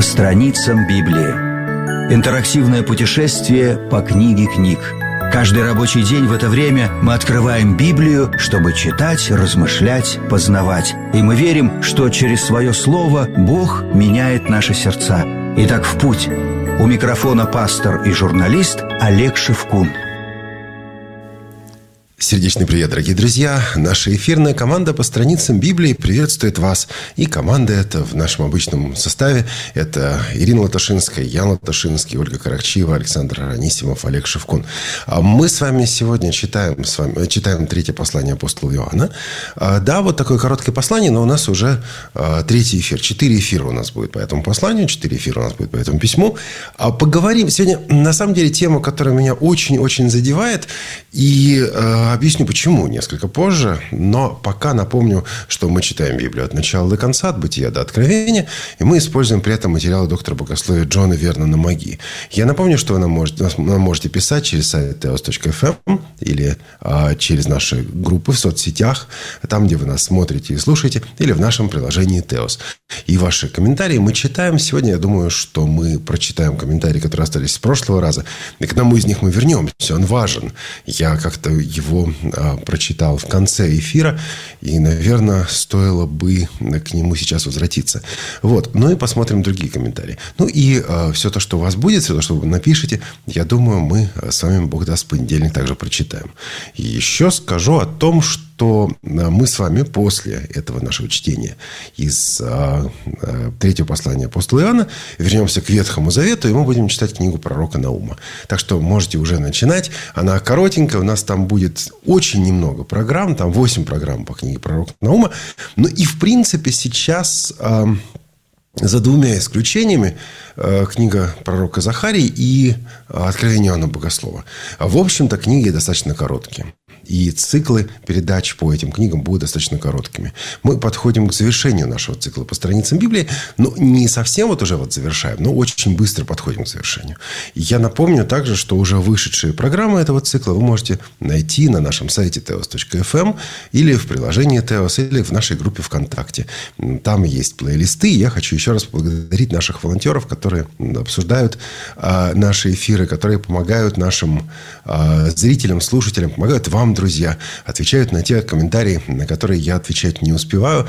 страницам Библии. Интерактивное путешествие по книге книг. Каждый рабочий день в это время мы открываем Библию, чтобы читать, размышлять, познавать. И мы верим, что через свое слово Бог меняет наши сердца. Итак, в путь. У микрофона пастор и журналист Олег Шевкун. Сердечный привет, дорогие друзья! Наша эфирная команда по страницам Библии приветствует вас. И команда эта в нашем обычном составе – это Ирина Латашинская, Ян Латашинский, Ольга Каракчиева, Александр Анисимов, Олег Шевкун. Мы с вами сегодня читаем третье послание апостола Иоанна. Да, вот такое короткое послание, но у нас уже третий эфир. 4 эфира у нас будет по этому посланию, 4 эфира у нас будет по этому письму. Поговорим сегодня, на самом деле, тема, которая меня очень-очень задевает. И объясню, почему несколько позже, но пока напомню, что мы читаем Библию от начала до конца, от Бытия до Откровения, и мы используем при этом материалы доктора богословия Джона Вернона Маги. Я напомню, что вы нам можете писать через сайт teos.fm или через наши группы в соцсетях, там, где вы нас смотрите и слушаете, или в нашем приложении Teos. И ваши комментарии мы читаем. Сегодня, я думаю, что мы прочитаем комментарии, которые остались с прошлого раза, и к одному из них мы вернемся. Он важен. Я как-то его прочитал в конце эфира, и, наверное, стоило бы к нему сейчас возвратиться. Вот. Ну и посмотрим другие комментарии. Ну и все то, что у вас будет, все то, что вы напишете, я думаю, мы с вами, Бог даст, в понедельник также прочитаем. И еще скажу о том, что мы с вами после этого нашего чтения из третьего послания апостола Иоанна вернемся к Ветхому Завету, и мы будем читать книгу пророка Наума. Так что можете уже начинать. Она коротенькая, у нас там будет очень немного программ, там 8 программ по книге пророка Наума. Ну и, в принципе, сейчас, за двумя исключениями, книга пророка Захарии и Откровение Иоанна Богослова. В общем-то, книги достаточно короткие. И циклы передач по этим книгам будут достаточно короткими. Мы подходим к завершению нашего цикла по страницам Библии. Но не совсем вот уже вот завершаем, но очень быстро подходим к завершению. Я напомню также, что уже вышедшие программы этого цикла вы можете найти на нашем сайте teos.fm или в приложении Teos, или в нашей группе ВКонтакте. Там есть плейлисты. Я хочу еще раз поблагодарить наших волонтеров, которые обсуждают наши эфиры, которые помогают нашим зрителям, слушателям, помогают вам, друзья, отвечают на те комментарии, на которые я отвечать не успеваю,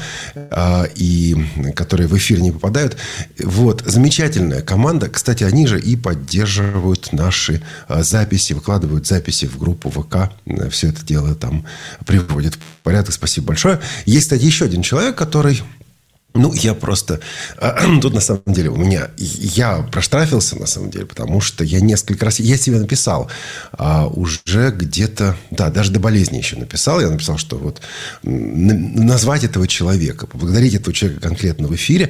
и которые в эфир не попадают. Вот. Замечательная команда. Кстати, они же и поддерживают наши записи, выкладывают записи в группу ВК. Все это дело там приводит в порядок. Спасибо большое. Есть, кстати, еще один человек, который... я просто... Тут, на самом деле, я проштрафился, на самом деле, потому что я несколько раз... Я себе написал уже где-то... Да, даже до болезни еще написал. Я написал, что вот назвать этого человека, поблагодарить этого человека конкретно в эфире.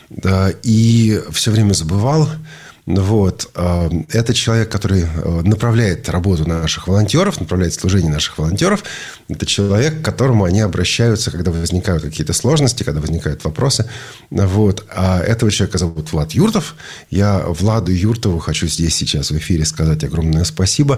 И все время забывал. Вот. Это человек, который направляет работу наших волонтеров, направляет служение наших волонтеров. Это человек, к которому они обращаются, когда возникают какие-то сложности, когда возникают вопросы. Вот. А этого человека зовут Влад Юртов. Я Владу Юртову хочу здесь сейчас в эфире сказать огромное спасибо.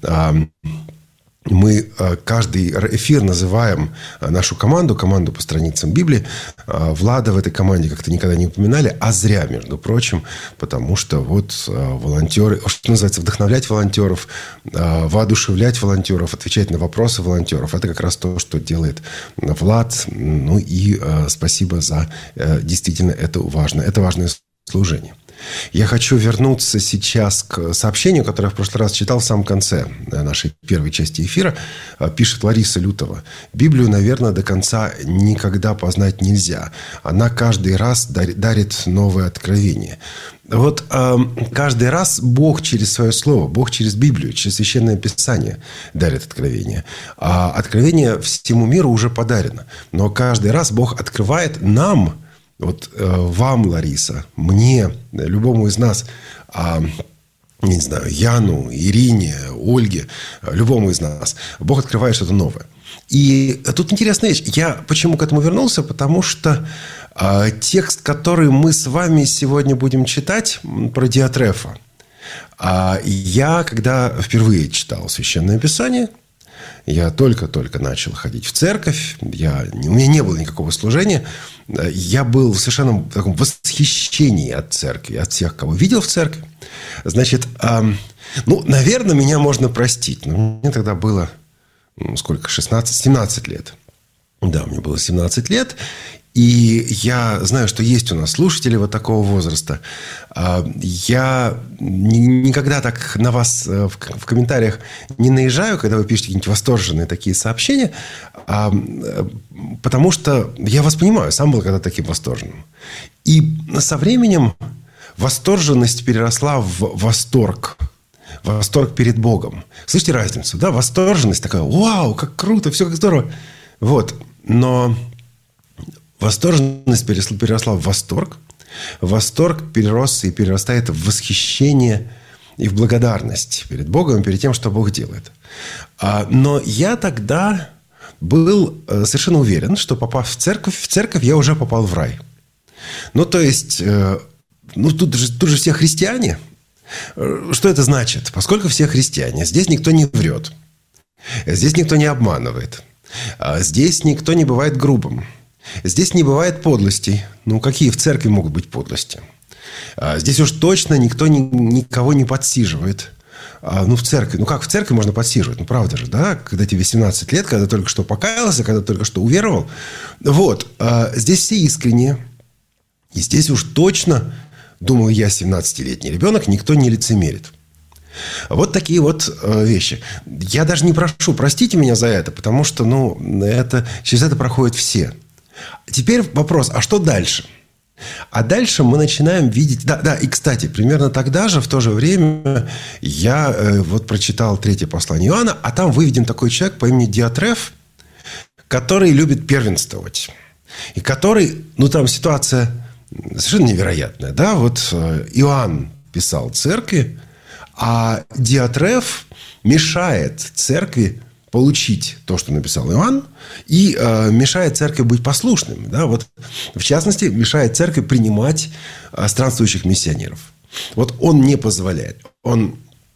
Мы каждый эфир называем нашу команду по страницам Библии. Влада в этой команде как-то никогда не упоминали, а зря, между прочим, потому что вот волонтеры, что называется, вдохновлять волонтеров, воодушевлять волонтеров, отвечать на вопросы волонтеров. Это как раз то, что делает Влад. Ну и спасибо за действительно это важное служение. Я хочу вернуться сейчас к сообщению, которое я в прошлый раз читал в самом конце нашей первой части эфира. Пишет Лариса Лютова. Библию, наверное, до конца никогда познать нельзя. Она каждый раз дарит новое откровение. Вот каждый раз Бог через свое слово, Бог через Библию, через Священное Писание дарит откровение. А откровение всему миру уже подарено. Но каждый раз Бог открывает нам, вот вам, Лариса, мне, любому из нас, не знаю, Яну, Ирине, Ольге, любому из нас, Бог открывает что-то новое. И тут интересная вещь. Я почему к этому вернулся? Потому что текст, который мы с вами сегодня будем читать, про Диотрефа. Я, когда впервые читал Священное Писание, я только-только начал ходить в церковь. У меня не было никакого служения. Я был в совершенно таком восхищении восхищении от церкви, от всех, кого видел в церкви. Значит, наверное, меня можно простить. Но мне тогда было, 17 лет. Да, мне было 17 лет. И я знаю, что есть у нас слушатели вот такого возраста. Я никогда так на вас в комментариях не наезжаю, когда вы пишете какие-нибудь восторженные такие сообщения, потому что я вас понимаю, сам был когда таким восторженным. И со временем восторженность переросла в восторг. Восторг перед Богом. Слышите разницу? Да? Восторженность такая: вау, как круто, все как здорово. Вот. Но восторженность переросла в восторг. Восторг перерос и перерастает в восхищение и в благодарность перед Богом, перед тем, что Бог делает. Но я тогда был совершенно уверен, что, попав в церковь я уже попал в рай. То есть, тут же все христиане. Что это значит? Поскольку все христиане, здесь никто не врет. Здесь никто не обманывает. Здесь никто не бывает грубым. Здесь не бывает подлостей. Какие в церкви могут быть подлости? Здесь уж точно никто никого не подсиживает. В церкви. Как в церкви можно подсиживать? Правда же, да? Когда тебе 17 лет, когда только что покаялся, когда только что уверовал. Вот. Здесь все искренние. И здесь уж точно, думал я, 17-летний ребенок, никто не лицемерит. Вот такие вот вещи. Я даже не прошу, простите меня за это, потому что, через это проходят все. Теперь вопрос, а что дальше? А дальше мы начинаем видеть... Да, и, кстати, примерно тогда же, в то же время, я прочитал 3 послание Иоанна, а там выведен такой человек по имени Диатреф, который любит первенствовать. И который... там ситуация совершенно невероятная. Да? Иоанн писал церкви, а Диатреф мешает церкви получить то, что написал Иоанн, и мешает церкви быть послушным. Да? В частности, мешает церкви принимать странствующих миссионеров. Он не позволяет. Он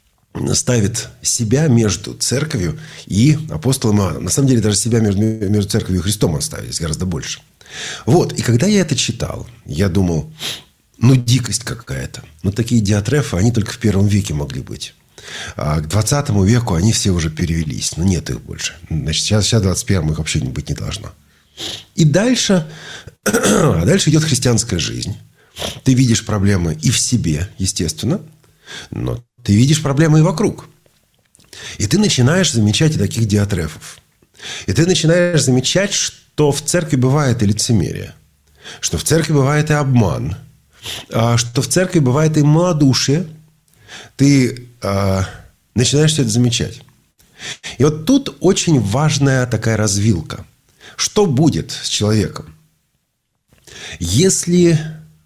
ставит себя между церковью и апостолом Иоанном. На самом деле, даже себя между церковью и Христом он ставит. Здесь гораздо больше. И когда я это читал, я думал, дикость какая-то. Такие Диатрефы, они только в 1 веке могли быть. А к 20 веку они все уже перевелись. Нет их больше. Значит, сейчас в 21 их вообще быть не должно. И дальше идет христианская жизнь. Ты видишь проблемы и в себе, естественно, но ты видишь проблемы и вокруг. И ты начинаешь замечать и таких Диатрефов. И ты начинаешь замечать, что в церкви бывает и лицемерие, что в церкви бывает и обман, что в церкви бывает и малодушие. Ты начинаешь все это замечать. И тут очень важная такая развилка. Что будет с человеком, если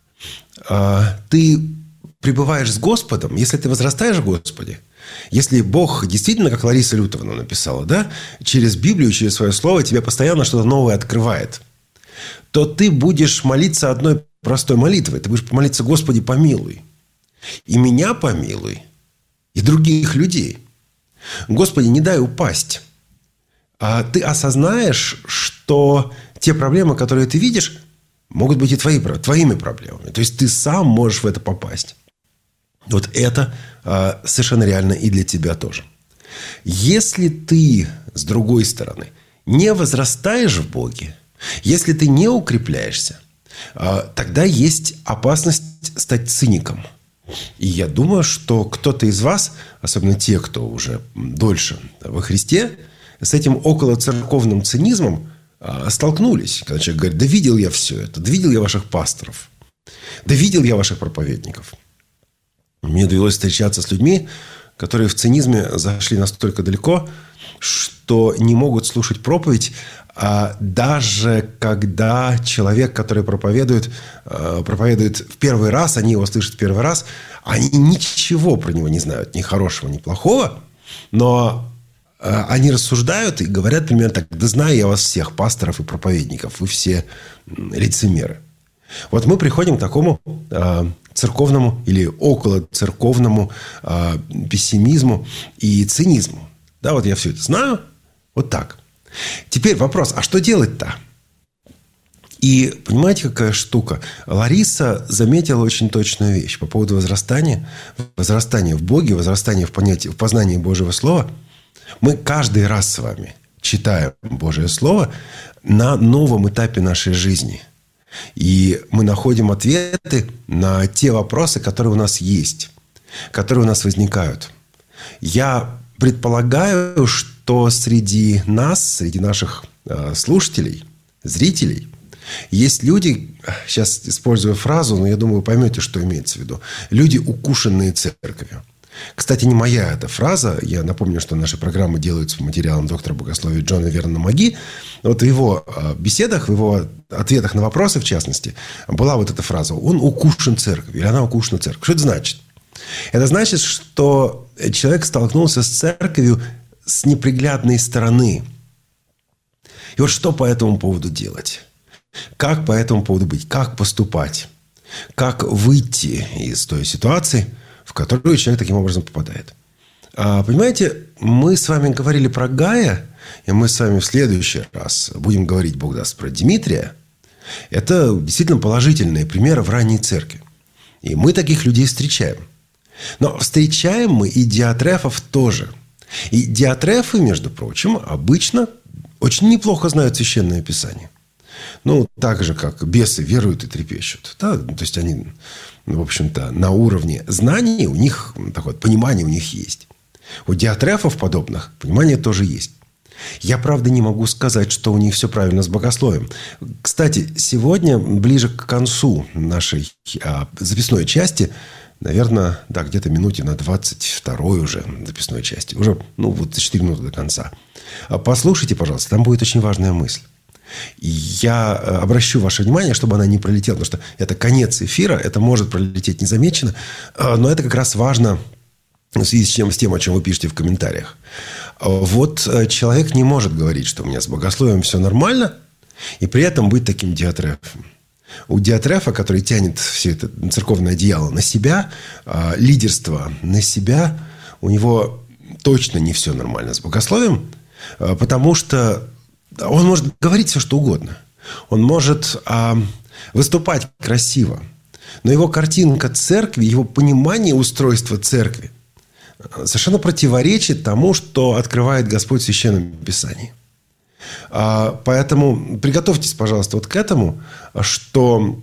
ты пребываешь с Господом, если ты возрастаешь в Господе, если Бог действительно, как Лариса Лютовна написала, да, через Библию, через свое слово тебе постоянно что-то новое открывает, то ты будешь молиться одной простой молитвой. Ты будешь молиться: Господи, помилуй. И меня помилуй, и других людей. Господи, не дай упасть. А ты осознаешь, что те проблемы, которые ты видишь, могут быть и твоими проблемами. То есть ты сам можешь в это попасть. Это совершенно реально и для тебя тоже. Если ты, с другой стороны, не возрастаешь в Боге, если ты не укрепляешься, тогда есть опасность стать циником. И я думаю, что кто-то из вас, особенно те, кто уже дольше во Христе, с этим околоцерковным цинизмом столкнулись. Когда человек говорит: да видел я все это, да видел я ваших пасторов, да видел я ваших проповедников. Мне довелось встречаться с людьми, которые в цинизме зашли настолько далеко, что не могут слушать проповедь, даже когда человек, который проповедует в первый раз, они его слышат в первый раз, они ничего про него не знают, ни хорошего, ни плохого, но они рассуждают и говорят примерно так: да знаю я вас всех, пасторов и проповедников, вы все лицемеры. Мы приходим к такому церковному или околоцерковному пессимизму и цинизму. Да, я все это знаю, так. Теперь вопрос: а что делать-то? И понимаете, какая штука? Лариса заметила очень точную вещь по поводу возрастания в Боге, возрастания в познании Божьего Слова. Мы каждый раз с вами читаем Божье Слово на новом этапе нашей жизни. И мы находим ответы на те вопросы, которые у нас есть, которые у нас возникают. Я предполагаю, что среди нас, среди наших слушателей, зрителей, есть люди, сейчас использую фразу, но я думаю, вы поймете, что имеется в виду. Люди, укушенные церковью. Кстати, не моя эта фраза. Я напомню, что наши программы делаются по материалам доктора богословия Джона Вернона Маги. Вот в его беседах, в его ответах на вопросы, в частности, была вот эта фраза. Он укушен церковью, или она укушена церковью. Что это значит? Это значит, что человек столкнулся с церковью с неприглядной стороны. И вот что по этому поводу делать? Как по этому поводу быть? Как поступать? Как выйти из той ситуации, в которую человек таким образом попадает? Понимаете, мы с вами говорили про Гая, и мы с вами в следующий раз будем говорить, Бог даст, про Димитрия. Это действительно положительные примеры в ранней церкви. И мы таких людей встречаем. Но встречаем мы и диатрефов тоже. И диатрефы, между прочим, обычно очень неплохо знают Священное Писание. Ну, так же, как бесы веруют и трепещут. Да? То есть, они, в общем-то, на уровне знаний у них, такое понимание у них есть. У диатрефов подобных понимание тоже есть. Я, правда, не могу сказать, что у них все правильно с богословием. Кстати, сегодня, ближе к концу нашей записной части, наверное, да, где-то минуте на 22-й уже записной части. Уже, вот 4 минуты до конца. Послушайте, пожалуйста, там будет очень важная мысль. И я обращу ваше внимание, чтобы она не пролетела, потому что это конец эфира, это может пролететь незамеченно, но это как раз важно в связи с тем, о чем вы пишете в комментариях. Вот человек не может говорить, что у меня с богословием все нормально, и при этом быть таким диатрефом. У диатрефа, который тянет все это церковное одеяло на себя, лидерство на себя, у него точно не все нормально с богословием, потому что он может говорить все, что угодно. Он может выступать красиво. Но его картинка церкви, его понимание устройства церкви совершенно противоречит тому, что открывает Господь в Священном Писании. Поэтому приготовьтесь, пожалуйста, вот к этому, что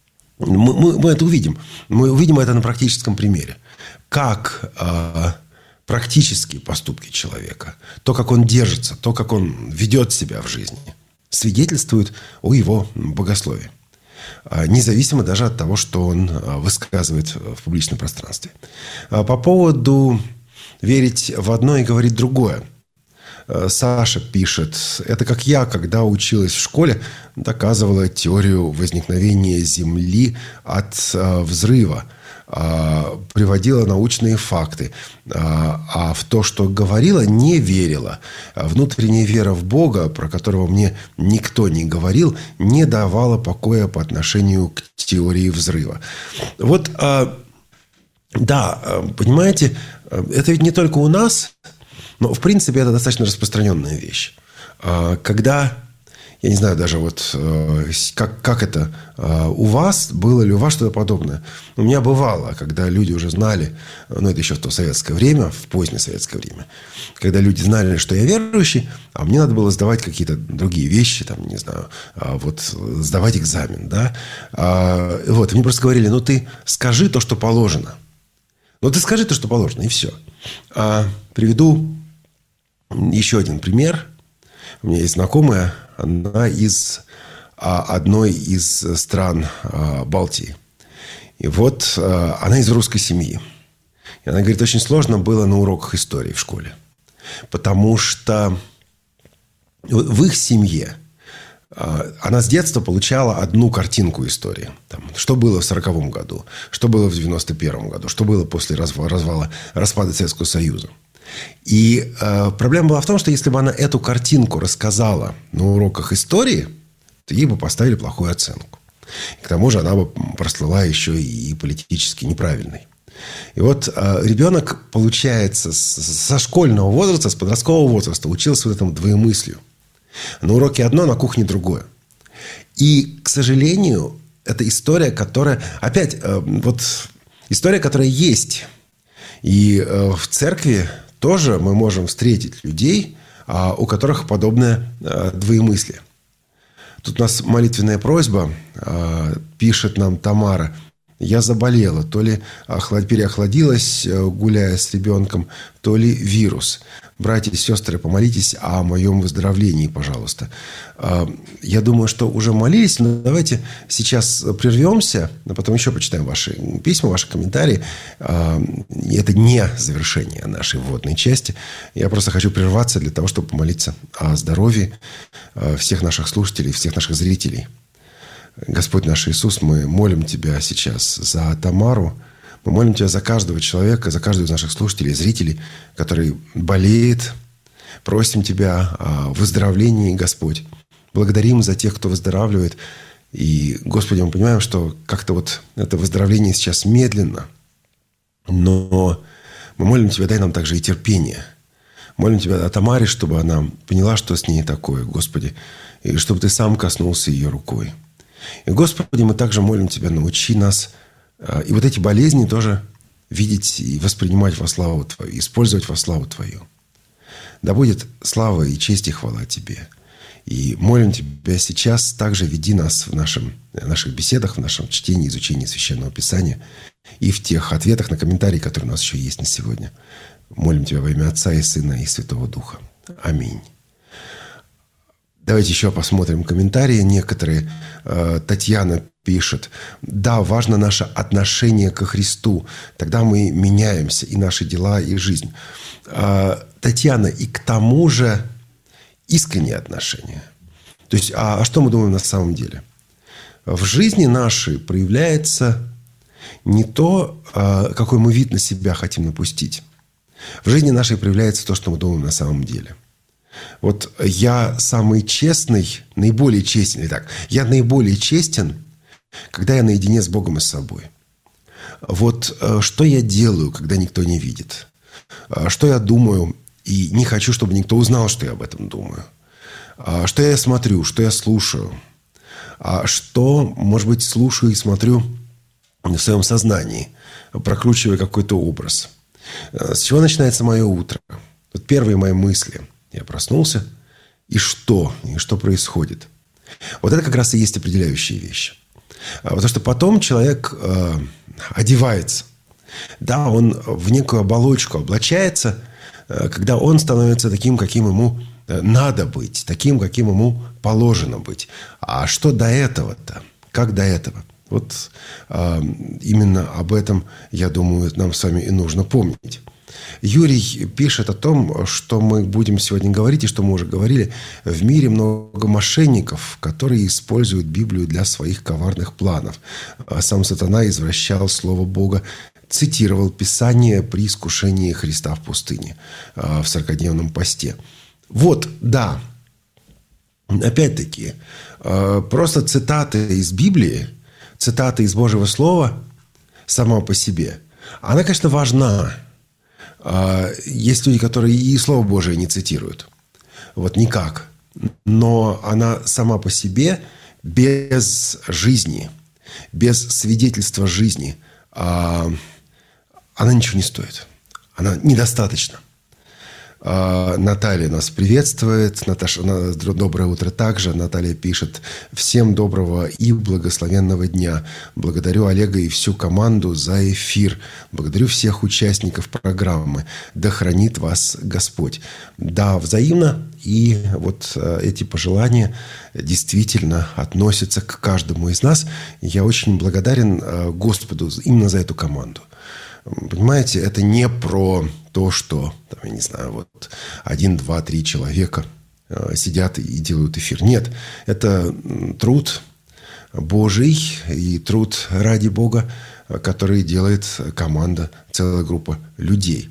мы это увидим. Мы увидим это на практическом примере. Как практические поступки человека, то, как он держится, то, как он ведет себя в жизни, свидетельствуют о его богословии. Независимо даже от того, что он высказывает в публичном пространстве. По поводу верить в одно и говорить другое. Саша пишет, это как я, когда училась в школе, доказывала теорию возникновения Земли от взрыва, приводила научные факты, а в то, что говорила, не верила. Внутренняя вера в Бога, про которого мне никто не говорил, не давала покоя по отношению к теории взрыва. Вот, да, понимаете, это ведь не только у нас, но, в принципе, это достаточно распространенная вещь. Когда, я не знаю даже, вот как это у вас, было ли у вас что-то подобное. У меня бывало, когда люди уже знали, это еще в то советское время, в позднее советское время, когда люди знали, что я верующий, а мне надо было сдавать какие-то другие вещи, там, не знаю, вот сдавать экзамен, да. Вот, и мне просто говорили, ты скажи то, что положено. Ты скажи то, что положено, и все. Приведу еще один пример. У меня есть знакомая, она из одной из стран Балтии. И вот она из русской семьи. И она говорит, очень сложно было на уроках истории в школе. Потому что в их семье она с детства получала одну картинку истории. Что было в 1940 году, что было в 1991 году, что было после распада Советского Союза. И проблема была в том, что если бы она эту картинку рассказала на уроках истории, то ей бы поставили плохую оценку. И к тому же она бы прослыла еще и политически неправильной. И вот ребенок, получается, со школьного возраста, с подросткового возраста учился вот этому двоемыслию. На уроке одно, на кухне другое. И, к сожалению, это история, которая... Опять, история, которая есть. И в церкви тоже мы можем встретить людей, у которых подобное двоемыслие. Тут у нас молитвенная просьба, пишет нам Тамара. Я заболела, то ли переохладилась, гуляя с ребенком, то ли вирус. Братья и сестры, помолитесь о моем выздоровлении, пожалуйста. Я думаю, что уже молились, но давайте сейчас прервемся, а потом еще почитаем ваши письма, ваши комментарии. Это не завершение нашей вводной части. Я просто хочу прерваться для того, чтобы помолиться о здоровье всех наших слушателей, всех наших зрителей. Господь наш Иисус, мы молим Тебя сейчас за Тамару. Мы молим Тебя за каждого человека, за каждого из наших слушателей, зрителей, который болеет. Просим Тебя о выздоровлении, Господь. Благодарим за тех, кто выздоравливает. И, Господи, мы понимаем, что как-то это выздоровление сейчас медленно. Но мы молим Тебя, дай нам также и терпение. Молим Тебя о Тамаре, чтобы она поняла, что с ней такое, Господи. И чтобы Ты сам коснулся ее рукой. И, Господи, мы также молим Тебя, научи нас и эти болезни тоже видеть и воспринимать во славу Твою, использовать во славу Твою. Да будет слава и честь и хвала Тебе. И молим Тебя сейчас, также веди нас в наших беседах, в нашем чтении, изучении Священного Писания и в тех ответах на комментарии, которые у нас еще есть на сегодня. Молим Тебя во имя Отца и Сына и Святого Духа. Аминь. Давайте еще посмотрим комментарии некоторые. Татьяна пишет: да, важно наше отношение ко Христу. Тогда мы меняемся, и наши дела, и жизнь. Татьяна, и к тому же искреннее отношение. То есть, что мы думаем на самом деле? В жизни нашей проявляется не то, какой мы вид на себя хотим напустить. В жизни нашей проявляется то, что мы думаем на самом деле. Я самый честный, наиболее честен. Итак, я наиболее честен, когда я наедине с Богом и с собой. Что я делаю, когда никто не видит? Что я думаю, и не хочу, чтобы никто узнал, что я об этом думаю? Что я смотрю, что я слушаю? Что, может быть, слушаю и смотрю в своем сознании, прокручивая какой-то образ? С чего начинается мое утро? Первые мои мысли. Я проснулся, и что? И что происходит? Это как раз и есть определяющие вещи. Потому что потом человек одевается. Да, он в некую оболочку облачается, когда он становится таким, каким ему надо быть, таким, каким ему положено быть. А что до этого-то? Как до этого? Именно об этом, я думаю, нам с вами и нужно помнить. Юрий пишет о том, что мы будем сегодня говорить, и что мы уже говорили. В мире много мошенников, которые используют Библию для своих коварных планов. Сам сатана извращал Слово Бога, цитировал Писание при искушении Христа в пустыне, в 40-дневном посте. Да. Опять-таки, просто цитаты из Библии, цитаты из Божьего Слова сама по себе, она, конечно, важна. Есть люди, которые и Слово Божие не цитируют. Никак. Но она сама по себе, без жизни, без свидетельства жизни, она ничего не стоит. Она недостаточна. Наталья нас приветствует. Наташа, доброе утро также. Наталья пишет: всем доброго и благословенного дня. Благодарю Олега и всю команду за эфир. Благодарю всех участников программы. Да хранит вас Господь. Да, взаимно. И эти пожелания действительно относятся к каждому из нас. Я очень благодарен Господу именно за эту команду. Понимаете, это не про то, что, 1, 2, 3 человека сидят и делают эфир. Нет, это труд Божий и труд ради Бога, который делает команда, целая группа людей.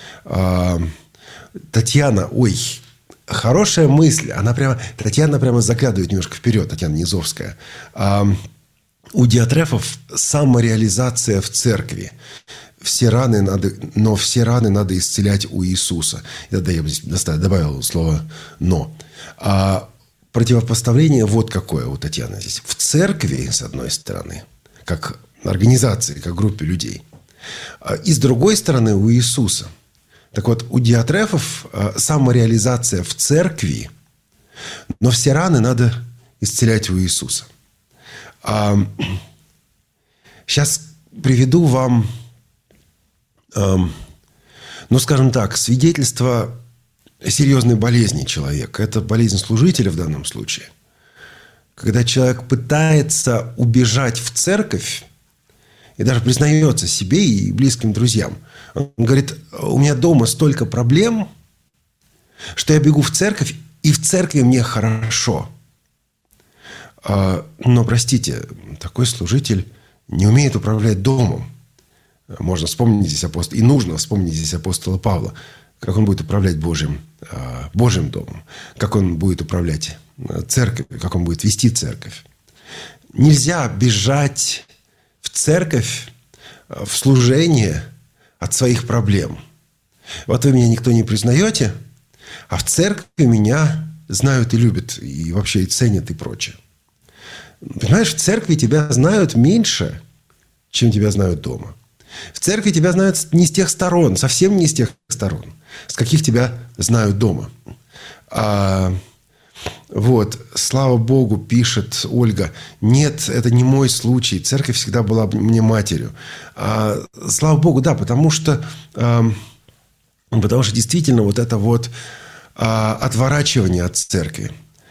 Татьяна, хорошая мысль. Татьяна прямо заглядывает немножко вперед, Татьяна Низовская. У диатрефов самореализация в церкви. Все раны надо исцелять у Иисуса. Я бы здесь добавил слово «но». противопоставление вот какое у Татьяны здесь. В церкви, с одной стороны, как организации, как группе людей, и с другой стороны у Иисуса. Так вот, у диатрефов самореализация в церкви, но все раны надо исцелять у Иисуса. Сейчас приведу вам, скажем так, свидетельство серьезной болезни человека. Это болезнь служителя в данном случае. Когда человек пытается убежать в церковь и даже признается себе и близким друзьям. Он говорит: у меня дома столько проблем, что я бегу в церковь, и в церкви мне хорошо. Но, простите, такой служитель не умеет управлять домом. Можно вспомнить здесь апостола, и нужно вспомнить здесь апостола Павла, как он будет управлять Божьим домом, как он будет управлять церковью, как он будет вести церковь. Нельзя бежать в церковь, в служение от своих проблем. Вот вы меня никто не признаете, а в церкви меня знают и любят, и вообще и ценят, и прочее. Понимаешь, в церкви тебя знают меньше, чем тебя знают дома. В церкви тебя знают не с тех сторон, совсем не с тех сторон, с каких тебя знают дома. Вот, слава Богу, пишет Ольга: нет, это не мой случай, церковь всегда была мне матерью. Слава Богу, да, потому что действительно вот это вот отворачивание от церкви.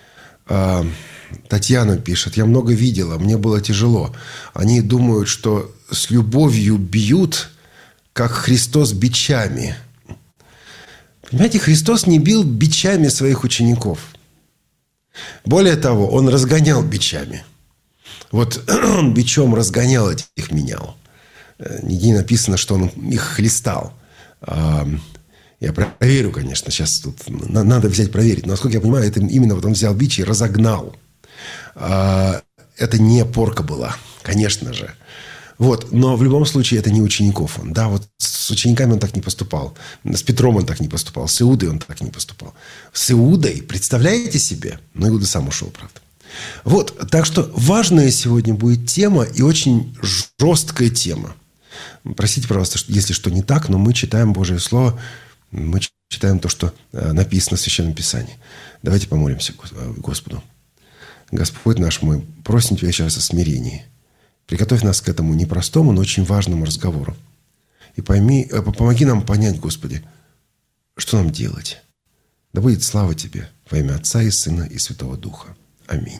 Татьяна пишет: я много видела, мне было тяжело. Они думают, что с любовью бьют, как Христос бичами. Понимаете, Христос не бил бичами своих учеников. Более того, Он разгонял бичами. Вот Он бичом разгонял этих, менял. Нигде не написано, что Он их хлестал. Я проверю, конечно, сейчас тут надо взять проверить. Но, насколько я понимаю, это именно вот Он взял бич и разогнал. Это не порка была, конечно же. Вот. Но в любом случае это не учеников он. Да, вот с учениками он так не поступал. С Петром он так не поступал. С Иудой он так не поступал. С Иудой, представляете себе? Но Иуда сам ушел, правда. Вот. Так что важная сегодня будет тема и очень жесткая тема. Простите, пожалуйста, если что не так, но мы читаем Божие Слово, мы читаем то, что написано в Священном Писании. Давайте помолимся Господу. Господь наш, мы просим Тебя сейчас о смирении. Приготовь нас к этому непростому, но очень важному разговору. И помоги нам понять, Господи, что нам делать. Да будет слава Тебе во имя Отца и Сына и Святого Духа. Аминь.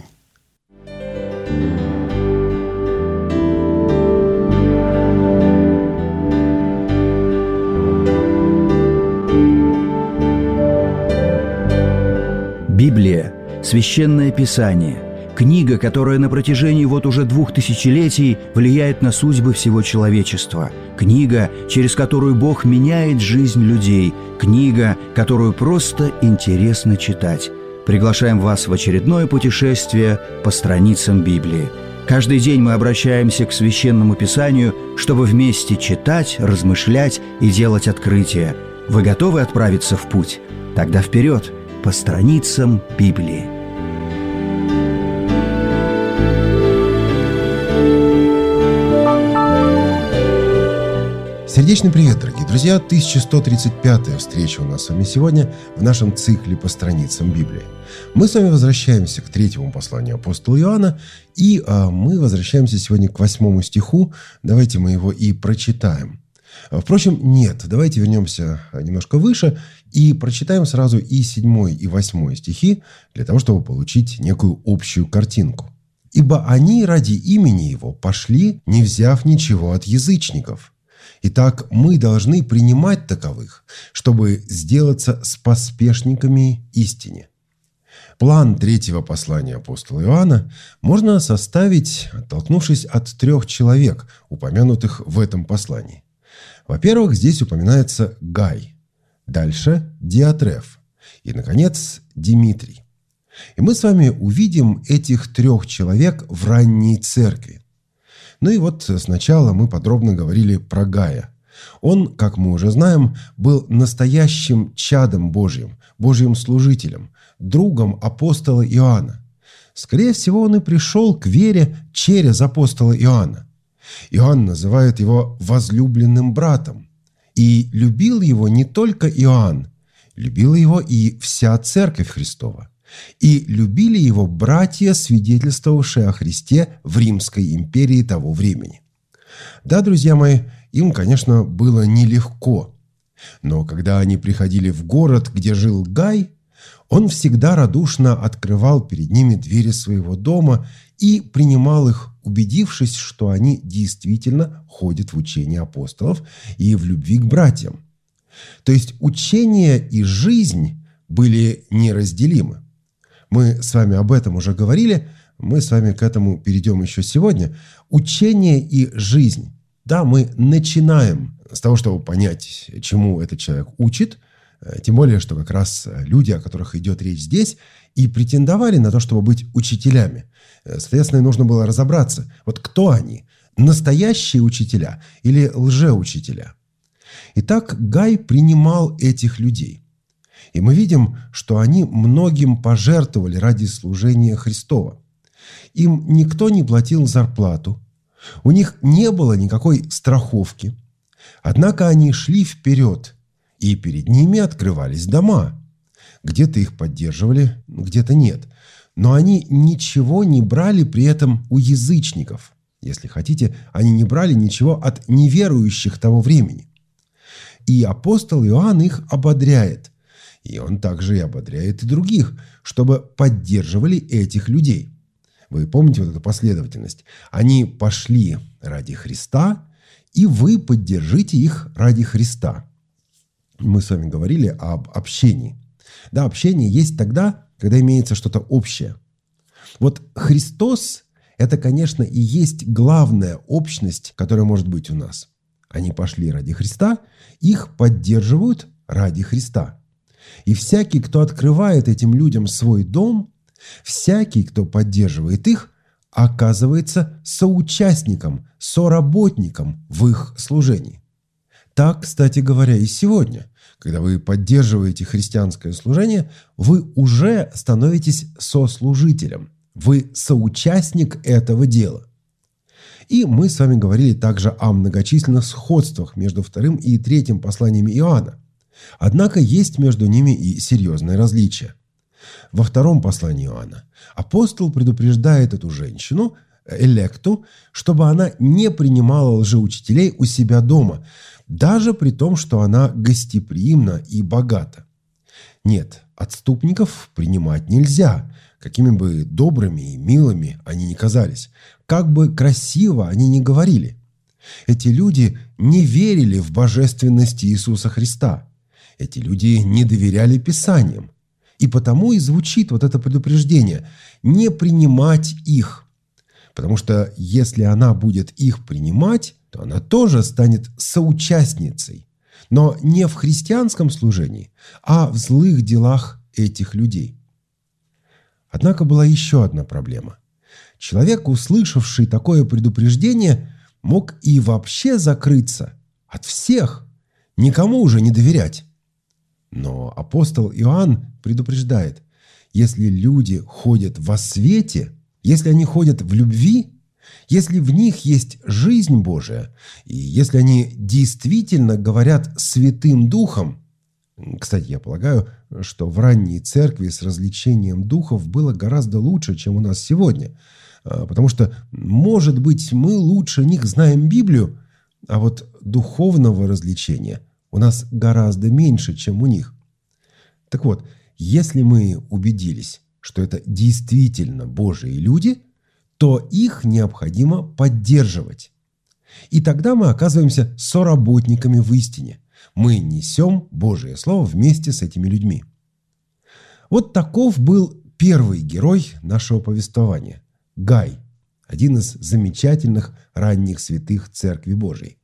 Библия – Священное Писание, книга, которая на протяжении вот уже 2000 влияет на судьбы всего человечества, книга, через которую Бог меняет жизнь людей, книга, которую просто интересно читать. Приглашаем вас в очередное путешествие по страницам Библии. Каждый день мы обращаемся к Священному Писанию, чтобы вместе читать, размышлять и делать открытия. Вы готовы отправиться в путь? Тогда вперед! По страницам Библии. Сердечный привет, дорогие друзья! 1135-я встреча у нас с вами сегодня в нашем цикле по страницам Библии. Мы с вами возвращаемся к 3-му посланию апостола Иоанна, и мы возвращаемся сегодня к 8 стиху. Давайте мы его и прочитаем. Впрочем, нет, давайте вернемся немножко выше и прочитаем сразу и 7 и 8 стихи, для того, чтобы получить некую общую картинку. «Ибо они ради имени Его пошли, не взяв ничего от язычников. Итак, мы должны принимать таковых, чтобы сделаться споспешниками истине». План 3-го послания апостола Иоанна можно составить, оттолкнувшись от 3 человек, упомянутых в этом послании. Во-первых, здесь упоминается Гай, дальше Диатреф и, наконец, Димитрий. И мы с вами увидим этих 3 человек в ранней церкви. Ну и вот сначала мы подробно говорили про Гая. Он, как мы уже знаем, был настоящим чадом Божьим, Божьим служителем, другом апостола Иоанна. Скорее всего, он и пришел к вере через апостола Иоанна. Иоанн называет его возлюбленным братом. И любил его не только Иоанн, любила его и вся Церковь Христова. И любили его братья, свидетельствовавшие о Христе в Римской империи того времени. Да, друзья мои, им, конечно, было нелегко. Но когда они приходили в город, где жил Гай, он всегда радушно открывал перед ними двери своего дома и принимал их, убедившись, что они действительно ходят в учение апостолов и в любви к братьям. То есть учение и жизнь были неразделимы. Мы с вами об этом уже говорили, мы с вами к этому перейдем еще сегодня. Учение и жизнь. Да, мы начинаем с того, чтобы понять, чему этот человек учит, тем более, что как раз люди, о которых идет речь здесь, и претендовали на то, чтобы быть учителями. Соответственно, нужно было разобраться, вот кто они, настоящие учителя или лжеучителя. Итак, Гай принимал этих людей. И мы видим, что они многим пожертвовали ради служения Христова. Им никто не платил зарплату, у них не было никакой страховки. Однако они шли вперед, и перед ними открывались дома. Где-то их поддерживали, где-то нет. Но они ничего не брали при этом у язычников. Если хотите, они не брали ничего от неверующих того времени. И апостол Иоанн их ободряет. И он также и ободряет и других, чтобы поддерживали этих людей. Вы помните вот эту последовательность? Они пошли ради Христа, и вы поддержите их ради Христа. Мы с вами говорили об общении. Да, общение есть тогда, когда имеется что-то общее. Вот Христос – это, конечно, и есть главная общность, которая может быть у нас. Они пошли ради Христа, их поддерживают ради Христа. И всякий, кто открывает этим людям свой дом, всякий, кто поддерживает их, оказывается соучастником, соработником в их служении. Так, кстати говоря, и сегодня. Когда вы поддерживаете христианское служение, вы уже становитесь сослужителем. Вы соучастник этого дела. И мы с вами говорили также о многочисленных сходствах между вторым и третьим посланиями Иоанна. Однако есть между ними и серьезные различия. Во втором послании Иоанна апостол предупреждает эту женщину, Электу, чтобы она не принимала лжеучителей у себя дома, даже при том, что она гостеприимна и богата. Нет, отступников принимать нельзя, какими бы добрыми и милыми они ни казались, как бы красиво они ни говорили. Эти люди не верили в божественность Иисуса Христа. Эти люди не доверяли Писаниям. И потому и звучит вот это предупреждение – не принимать их. Потому что если она будет их принимать, то она тоже станет соучастницей. Но не в христианском служении, а в злых делах этих людей. Однако была еще одна проблема. Человек, услышавший такое предупреждение, мог и вообще закрыться от всех, никому уже не доверять. Но апостол Иоанн предупреждает, если люди ходят во свете, если они ходят в любви, если в них есть жизнь Божия, и если они действительно говорят Святым Духом. Кстати, я полагаю, что в ранней церкви с развлечением духов было гораздо лучше, чем у нас сегодня. Потому что, может быть, мы лучше них знаем Библию, а вот духовного развлечения у нас гораздо меньше, чем у них. Так вот, если мы убедились, что это действительно Божьи люди, то их необходимо поддерживать. И тогда мы оказываемся соработниками в истине. Мы несем Божие Слово вместе с этими людьми. Вот таков был первый герой нашего повествования – Гай, один из замечательных ранних святых Церкви Божией.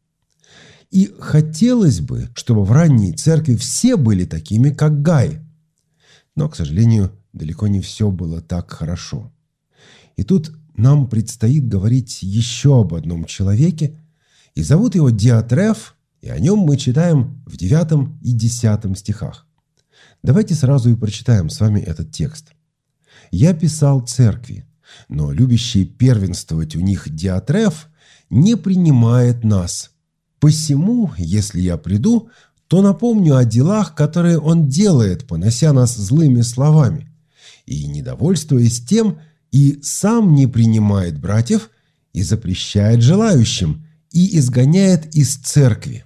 И хотелось бы, чтобы в ранней церкви все были такими, как Гай. Но, к сожалению, далеко не все было так хорошо. И тут нам предстоит говорить еще об одном человеке, и зовут его Диотреф, И о нем мы читаем в 9 и 10 стихах. Давайте сразу и прочитаем с вами этот текст. «Я писал церкви, но любящий первенствовать у них Диатреф не принимает нас. Посему, если я приду, то напомню о делах, которые он делает, понося нас злыми словами, и, недовольствуясь тем, и сам не принимает братьев, и запрещает желающим, и изгоняет из церкви».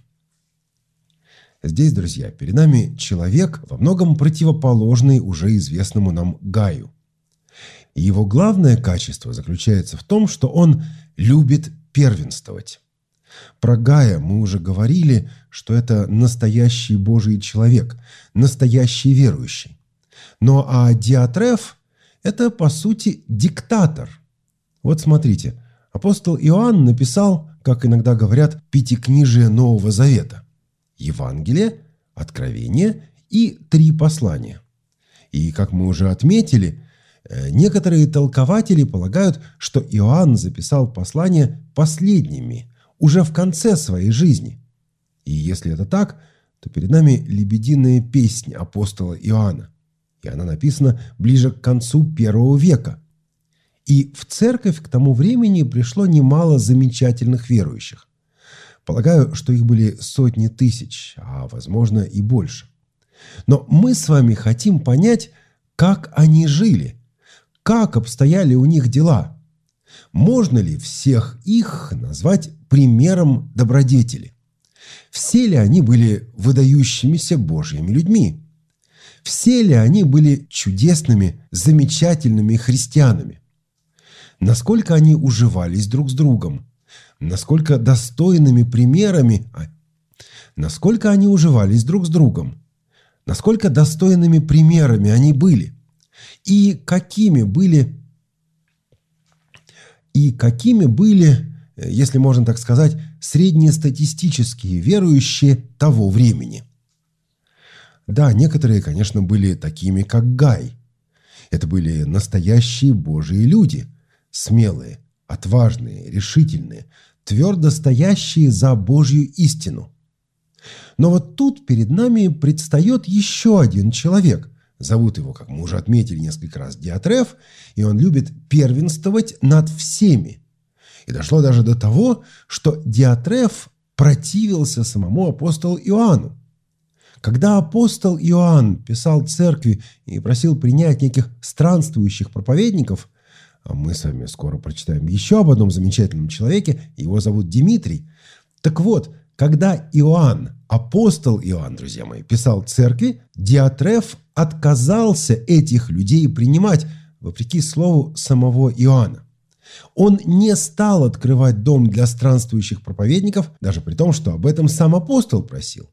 Здесь, друзья, перед нами человек, во многом противоположный уже известному нам Гаю. И его главное качество заключается в том, что он любит первенствовать. Про Гая мы уже говорили, что это настоящий Божий человек, настоящий верующий. Но а Диатреф – это, по сути, диктатор. Вот смотрите, апостол Иоанн написал, как иногда говорят, пятикнижие Нового Завета. Евангелие, Откровение и 3 послания. И, как мы уже отметили, некоторые толкователи полагают, что Иоанн записал послания последними, уже в конце своей жизни. И если это так, то перед нами лебединая песнь апостола Иоанна. И она написана ближе к концу I века. И в церковь к тому времени пришло немало замечательных верующих. Полагаю, что их были сотни тысяч, а возможно и больше. Но мы с вами хотим понять, как они жили, как обстояли у них дела. Можно ли всех их назвать примером добродетели? Все ли они были выдающимися Божьими людьми? Все ли они были чудесными, замечательными христианами? Насколько они уживались друг с другом? Насколько достойными примерами, насколько они уживались друг с другом, насколько достойными примерами они были, и какими были, если можно так сказать, среднестатистические верующие того времени. Да, некоторые, конечно, были такими, как Гай. Это были настоящие Божьи люди, смелые, отважные, решительные, твердо стоящие за Божью истину. Но вот тут перед нами предстает еще один человек. Зовут его, как мы уже отметили несколько раз, Диатреф, и он любит первенствовать над всеми. И дошло даже до того, что Диатреф противился самому апостолу Иоанну. Когда апостол Иоанн писал церкви и просил принять неких странствующих проповедников, а мы с вами скоро прочитаем еще об одном замечательном человеке, его зовут Димитрий. Так вот, когда Иоанн, апостол Иоанн, друзья мои, писал церкви, Диатреф отказался этих людей принимать, вопреки слову самого Иоанна. Он не стал открывать дом для странствующих проповедников, даже при том, что об этом сам апостол просил.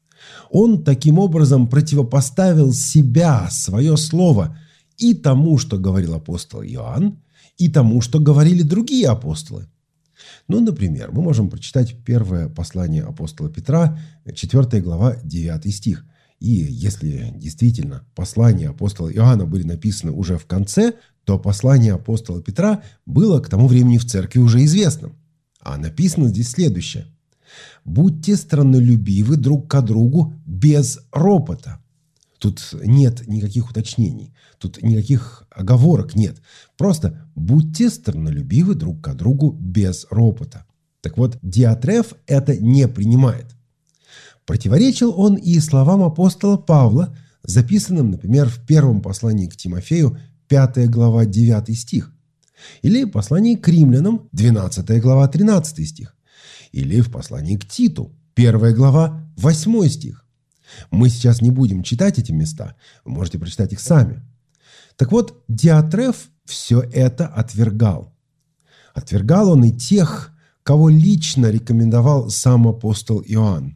Он таким образом противопоставил себя, свое слово, и тому, что говорил апостол Иоанн, и тому, что говорили другие апостолы. Ну, например, мы можем прочитать первое послание апостола Петра, 4 глава, 9 стих. И если действительно послания апостола Иоанна были написаны уже в конце, то послание апостола Петра было к тому времени в церкви уже известным. А написано здесь следующее. «Будьте страннолюбивы друг к другу без ропота». Тут нет никаких уточнений, тут никаких оговорок нет. Просто будьте страннолюбивы друг к другу без ропота. Так вот, Диатреф это не принимает. Противоречил он и словам апостола Павла, записанным, например, в первом послании к Тимофею, 5 глава, 9 стих. Или в послании к римлянам, 12 глава, 13 стих. Или в послании к Титу, 1 глава, 8 стих. Мы сейчас не будем читать эти места, вы можете прочитать их сами. Так вот, Диатреф все это отвергал. Отвергал он и тех, кого лично рекомендовал сам апостол Иоанн.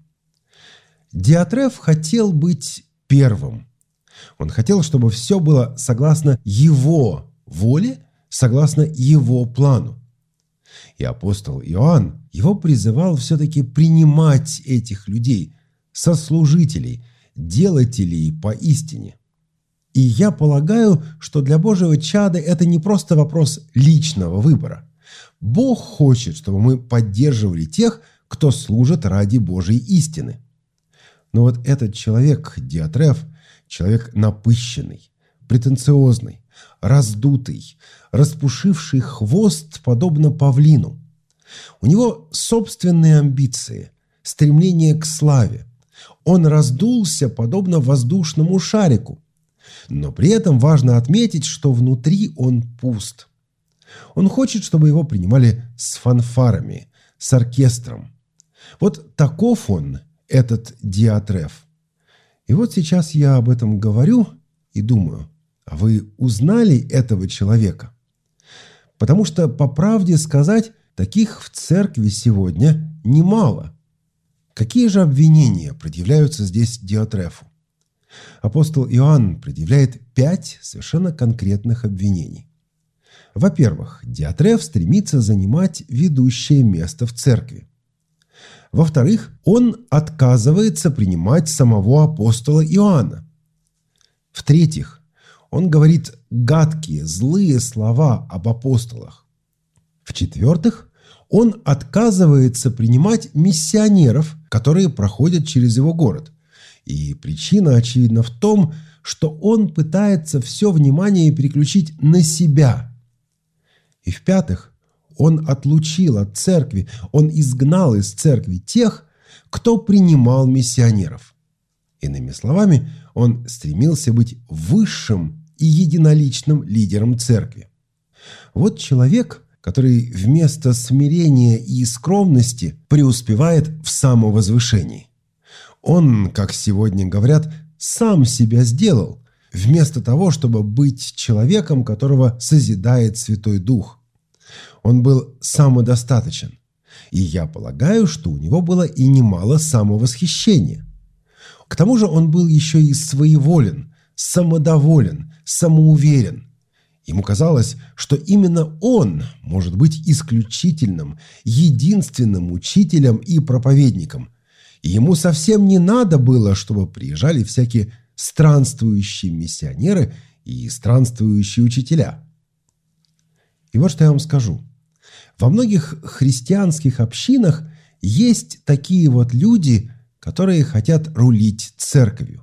Диатреф хотел быть первым. Он хотел, чтобы все было согласно его воле, согласно его плану. И апостол Иоанн его призывал все-таки принимать этих людей, сослужителей, делателей поистине. И я полагаю, что для Божьего чада это не просто вопрос личного выбора. Бог хочет, чтобы мы поддерживали тех, кто служит ради Божьей истины. Но вот этот человек, Диотреф, человек напыщенный, претенциозный, раздутый, распушивший хвост, подобно павлину. У него собственные амбиции, стремление к славе. Он раздулся, подобно воздушному шарику. Но при этом важно отметить, что внутри он пуст. Он хочет, чтобы его принимали с фанфарами, с оркестром. Вот таков он, этот Диотреф. И вот сейчас я об этом говорю и думаю, а вы узнали этого человека? Потому что, по правде сказать, таких в церкви сегодня немало. Какие же обвинения предъявляются здесь Диотрефу? Апостол Иоанн предъявляет 5 совершенно конкретных обвинений. Во-первых, Диотреф стремится занимать ведущее место в церкви. Во-вторых, он отказывается принимать самого апостола Иоанна. В-третьих, он говорит гадкие, злые слова об апостолах. В-четвертых, он отказывается принимать миссионеров, которые проходят через его город. И причина, очевидно, в том, что он пытается все внимание переключить на себя. И в-пятых, он отлучил от церкви, он изгнал из церкви тех, кто принимал миссионеров. Иными словами, он стремился быть высшим и единоличным лидером церкви. Вот человек, который вместо смирения и скромности преуспевает в самовозвышении. Он, как сегодня говорят, сам себя сделал, вместо того, чтобы быть человеком, которого созидает Святой Дух. Он был самодостаточен. И я полагаю, что у него было и немало самовосхищения. К тому же он был еще и своеволен, самодоволен, самоуверен. Ему казалось, что именно он может быть исключительным, единственным учителем и проповедником. И ему совсем не надо было, чтобы приезжали всякие странствующие миссионеры и странствующие учителя. И вот что я вам скажу. Во многих христианских общинах есть такие вот люди, которые хотят рулить церковью.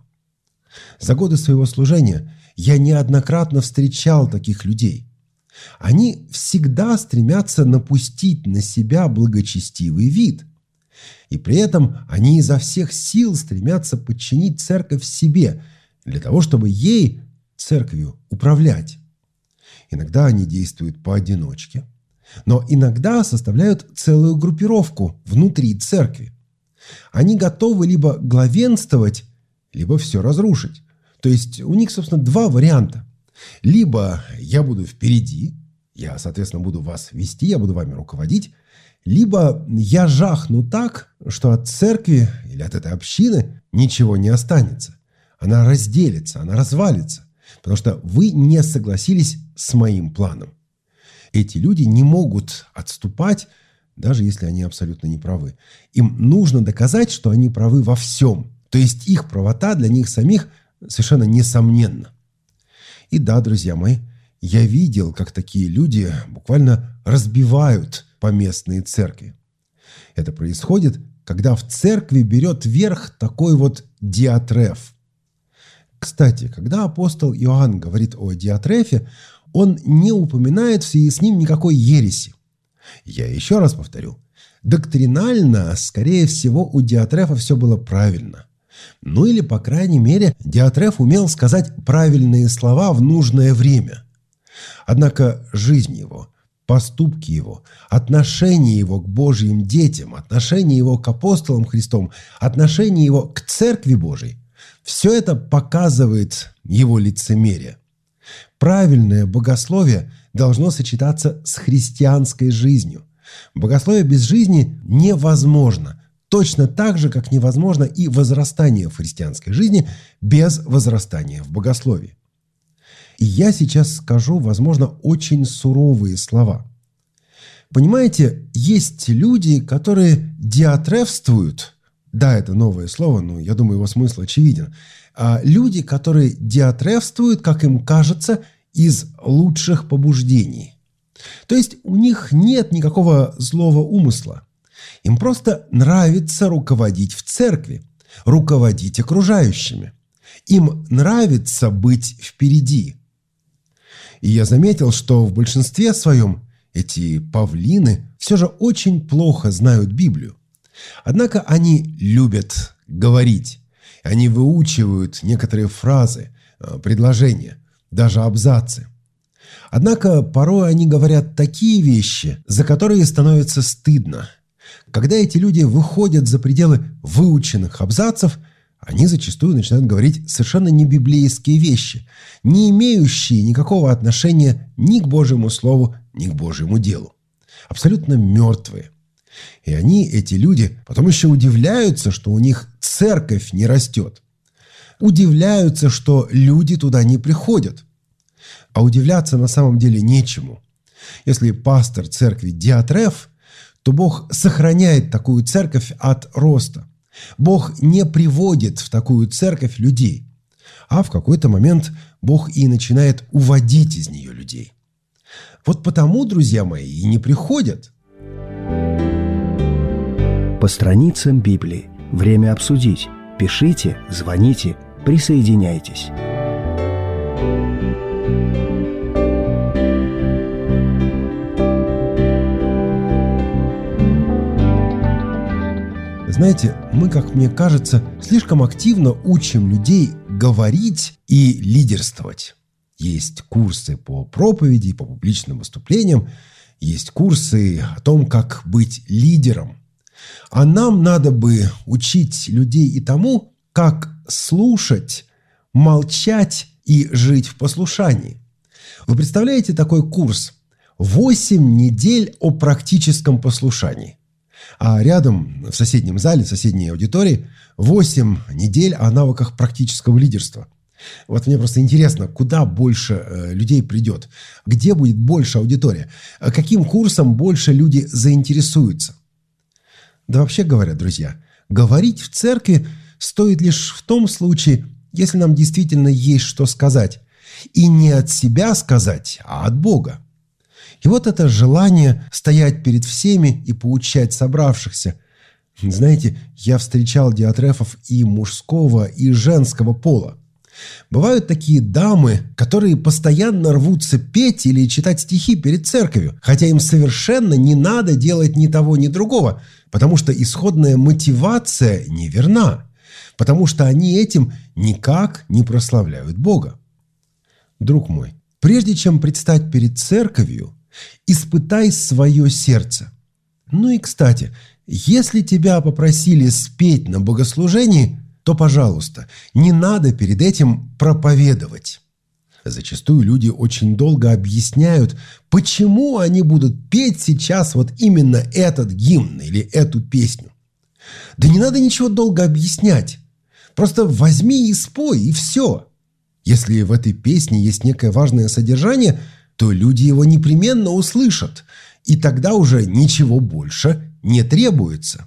За годы своего служения я неоднократно встречал таких людей. Они всегда стремятся напустить на себя благочестивый вид. И при этом они изо всех сил стремятся подчинить церковь себе, для того, чтобы ей, церковью, управлять. Иногда они действуют поодиночке, но иногда составляют целую группировку внутри церкви. Они готовы либо главенствовать, либо все разрушить. То есть у них, собственно, 2 варианта. Либо я буду впереди, я, соответственно, буду вас вести, я буду вами руководить, либо я жахну так, что от церкви или от этой общины ничего не останется. Она разделится, она развалится, потому что вы не согласились с моим планом. Эти люди не могут отступать, даже если они абсолютно не правы. Им нужно доказать, что они правы во всем. То есть их правота для них самих совершенно несомненна. И да, друзья мои, я видел, как такие люди буквально разбивают поместные церкви. Это происходит, когда в церкви берет верх такой вот Диотреф. Кстати, когда апостол Иоанн говорит о Диотрефе, он не упоминает в связи с ним никакой ереси. Я еще раз повторю. Доктринально, скорее всего, у Диотрефа все было правильно. Ну или, по крайней мере, Диотреф умел сказать правильные слова в нужное время. Однако жизнь его, поступки его, отношение его к Божьим детям, отношение его к апостолам Христовым, отношение его к Церкви Божией – все это показывает его лицемерие. Правильное богословие должно сочетаться с христианской жизнью. Богословие без жизни невозможно. Точно так же, как невозможно и возрастание в христианской жизни без возрастания в богословии. И я сейчас скажу, возможно, очень суровые слова. Понимаете, есть люди, которые диотрефствуют. Да, это новое слово, но я думаю, его смысл очевиден. Люди, которые диотрефствуют, как им кажется, из лучших побуждений. То есть у них нет никакого злого умысла. Им просто нравится руководить в церкви, руководить окружающими. Им нравится быть впереди. И я заметил, что в большинстве своем эти павлины все же очень плохо знают Библию. Однако они любят говорить. Они выучивают некоторые фразы, предложения, даже абзацы. Однако порой они говорят такие вещи, за которые становится стыдно. Когда эти люди выходят за пределы выученных абзацев, они зачастую начинают говорить совершенно не библейские вещи, не имеющие никакого отношения ни к Божьему Слову, ни к Божьему делу. Абсолютно мертвые. И они, эти люди, потом еще удивляются, что у них церковь не растет. Удивляются, что люди туда не приходят. А удивляться на самом деле нечему. Если пастор церкви Диатреф, то Бог сохраняет такую церковь от роста. Бог не приводит в такую церковь людей. А в какой-то момент Бог и начинает уводить из нее людей. Вот потому, друзья мои, и не приходят. По страницам Библии. Время обсудить. Пишите, звоните, присоединяйтесь. Знаете, мы, как мне кажется, слишком активно учим людей говорить и лидерствовать. Есть курсы по проповеди, по публичным выступлениям, есть курсы о том, как быть лидером. А нам надо бы учить людей и тому, как слушать, молчать и жить в послушании. Вы представляете такой курс? 8 недель о практическом послушании. А рядом, в соседнем зале, в соседней аудитории, 8 недель о навыках практического лидерства. Вот мне просто интересно, куда больше людей придет, где будет больше аудитория, каким курсом больше люди заинтересуются. Да вообще говоря, друзья, говорить в церкви стоит лишь в том случае, если нам действительно есть что сказать. И не от себя сказать, а от Бога. И вот это желание стоять перед всеми и поучать собравшихся. Знаете, я встречал диатрефов и мужского, и женского пола. Бывают такие дамы, которые постоянно рвутся петь или читать стихи перед церковью, хотя им совершенно не надо делать ни того, ни другого, потому что исходная мотивация неверна, потому что они этим никак не прославляют Бога. Друг мой, прежде чем предстать перед церковью, испытай свое сердце. Ну и, кстати, если тебя попросили спеть на богослужении, то, пожалуйста, не надо перед этим проповедовать. Зачастую люди очень долго объясняют, почему они будут петь сейчас вот именно этот гимн или эту песню. Да не надо ничего долго объяснять. Просто возьми и спой, и все. Если в этой песне есть некое важное содержание, то люди его непременно услышат, и тогда уже ничего больше не требуется.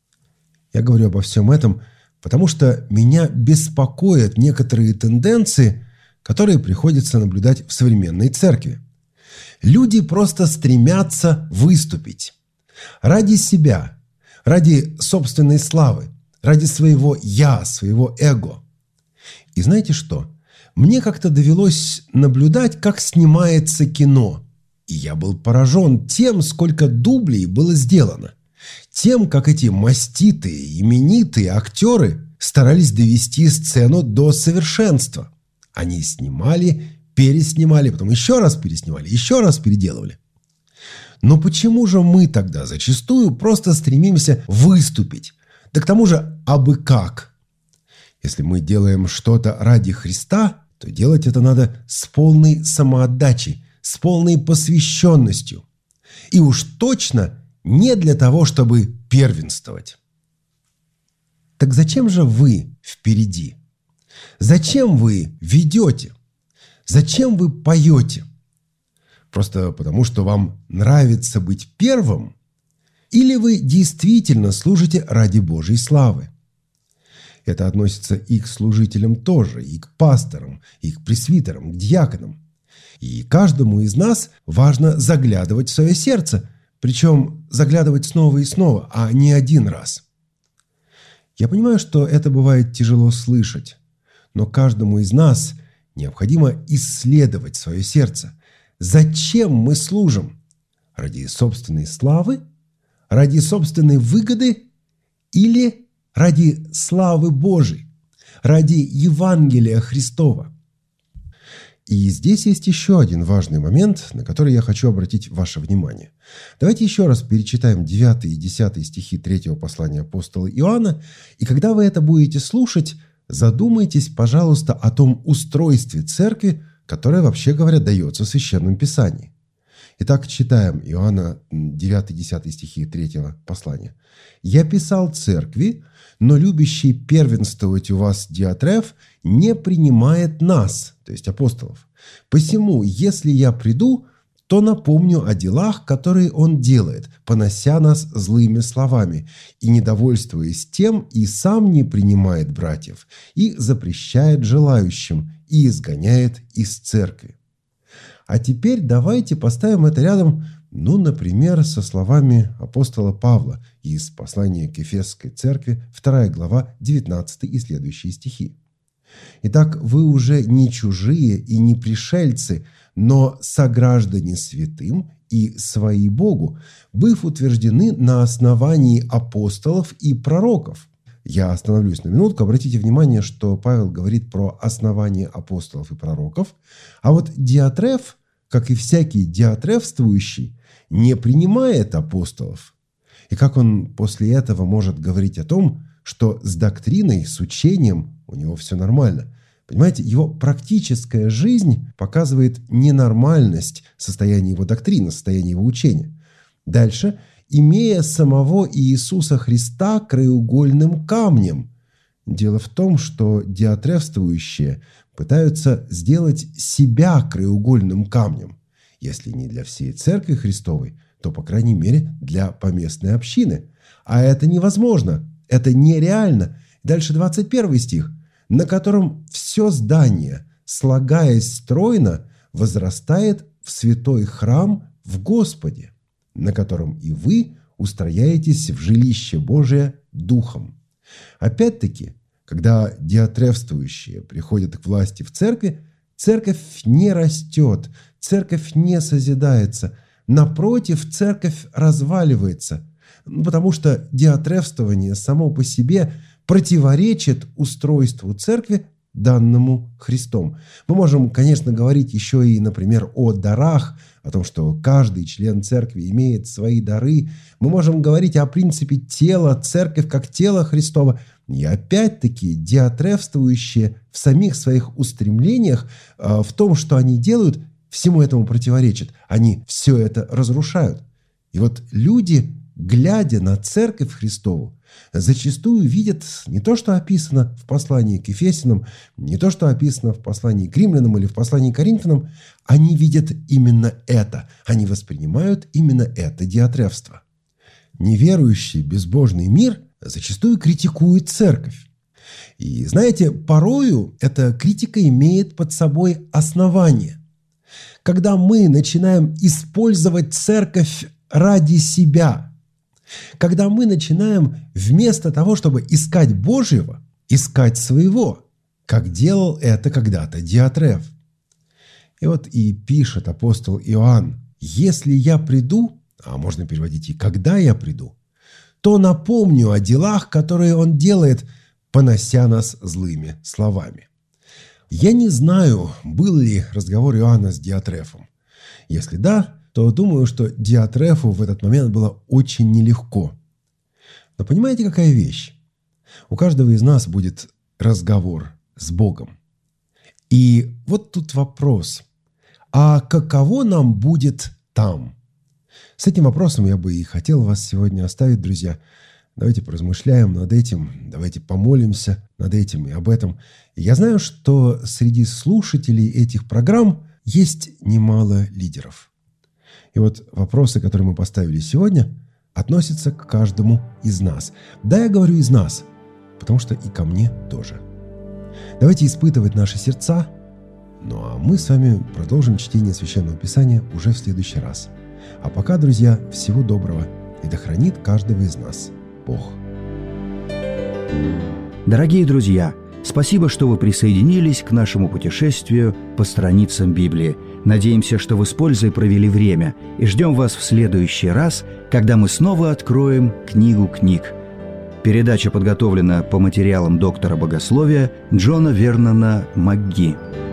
Я говорю обо всем этом, потому что меня беспокоят некоторые тенденции, которые приходится наблюдать в современной церкви. Люди просто стремятся выступить. Ради себя, ради собственной славы, ради своего «я», своего эго. И знаете что? Мне как-то довелось наблюдать, как снимается кино. И я был поражен тем, сколько дублей было сделано. Тем, как эти маститые, именитые актеры старались довести сцену до совершенства. Они снимали, переснимали, потом еще раз переснимали, еще раз переделывали. Но почему же мы тогда зачастую просто стремимся выступить? Да к тому же, абы как. Если мы делаем что-то ради Христа, то делать это надо с полной самоотдачей, с полной посвященностью. И уж точно не для того, чтобы первенствовать. Так зачем же вы впереди? Зачем вы ведете? Зачем вы поете? Просто потому, что вам нравится быть первым? Или вы действительно служите ради Божьей славы? Это относится и к служителям тоже, и к пасторам, и к пресвитерам, к диаконам. И каждому из нас важно заглядывать в свое сердце, Причем заглядывать снова и снова, а не один раз. Я понимаю, что это бывает тяжело слышать, но каждому из нас необходимо исследовать свое сердце. Зачем мы служим? Ради собственной славы? Ради собственной выгоды? Или ради славы Божией? Ради Евангелия Христова? И здесь есть еще один важный момент, на который я хочу обратить ваше внимание. Давайте еще раз перечитаем 9 и 10 стихи 3 послания апостола Иоанна. И когда вы это будете слушать, задумайтесь, пожалуйста, о том устройстве церкви, которое, вообще говоря, дается в Священном Писании. Итак, читаем Иоанна 9-10 стихи 3 послания. «Я писал церкви, но любящий первенствовать у вас Диатреф не принимает нас», то есть апостолов. «Посему, если я приду, то напомню о делах, которые он делает, понося нас злыми словами, и, недовольствуясь тем, и сам не принимает братьев, и запрещает желающим, и изгоняет из церкви». А теперь давайте поставим это рядом, например, со словами апостола Павла из послания к Ефесской церкви, 2 глава, 19 и следующие стихи. «Итак, вы уже не чужие и не пришельцы, но сограждане святым и свои Богу, быв утверждены на основании апостолов и пророков». Я остановлюсь на минутку. Обратите внимание, что Павел говорит про основание апостолов и пророков, а вот Диатреф, как и всякий диатрефствующий, не принимает апостолов. И как он после этого может говорить о том, что с доктриной, с учением у него все нормально? Понимаете, его практическая жизнь показывает ненормальность состояния его доктрины, состояния его учения. Дальше. «Имея самого Иисуса Христа краеугольным камнем». Дело в том, что диатрефствующие пытаются сделать себя краеугольным камнем. Если не для всей Церкви Христовой, то, по крайней мере, для поместной общины. А это невозможно, это нереально. Дальше 21 стих. «На котором все здание, слагаясь стройно, возрастает в святой храм в Господе, на котором и вы устрояетесь в жилище Божие Духом». Опять-таки, когда диатрефствующие приходят к власти в церкви, церковь не растет, церковь не созидается. Напротив, церковь разваливается, потому что диатрефствование само по себе противоречит устройству церкви, данному Христом. Мы можем, конечно, говорить еще и, например, о дарах, о том, что каждый член церкви имеет свои дары. Мы можем говорить о принципе тела, церковь как тело Христово. И опять-таки диатрефствующие в самих своих устремлениях, в том, что они делают, всему этому противоречат. Они все это разрушают. И вот люди, глядя на церковь Христову, зачастую видят не то, что описано в послании к Ефесянам, не то, что описано в послании к Римлянам или в послании к Коринфянам, они видят именно это. Они воспринимают именно это диатрефство. Неверующий, безбожный мир зачастую критикует церковь. И знаете, порою эта критика имеет под собой основание. Когда мы начинаем использовать церковь ради себя, когда мы начинаем вместо того, чтобы искать Божьего, искать своего, как делал это когда-то Диатреф. И вот и пишет апостол Иоанн: «Если я приду», а можно переводить и «когда я приду», то напомню о делах, которые он делает, понося нас злыми словами». Я не знаю, был ли разговор Иоанна с Диатрефом. Если да, то думаю, что Диатрефу в этот момент было очень нелегко. Но понимаете, какая вещь? У каждого из нас будет разговор с Богом. И вот тут вопрос: а каково нам будет там? С этим вопросом я бы и хотел вас сегодня оставить, друзья. Давайте поразмышляем над этим, давайте помолимся над этим и об этом. И я знаю, что среди слушателей этих программ есть немало лидеров. И вот вопросы, которые мы поставили сегодня, относятся к каждому из нас. Да, я говорю из нас, потому что и ко мне тоже. Давайте испытывать наши сердца. Ну а мы с вами продолжим чтение Священного Писания уже в следующий раз. А пока, друзья, всего доброго. И да хранит каждого из нас Бог. Дорогие друзья, спасибо, что вы присоединились к нашему путешествию по страницам Библии. Надеемся, что вы с пользой провели время, и ждем вас в следующий раз, когда мы снова откроем книгу книг. Передача подготовлена по материалам доктора богословия Джона Вернона МакГи.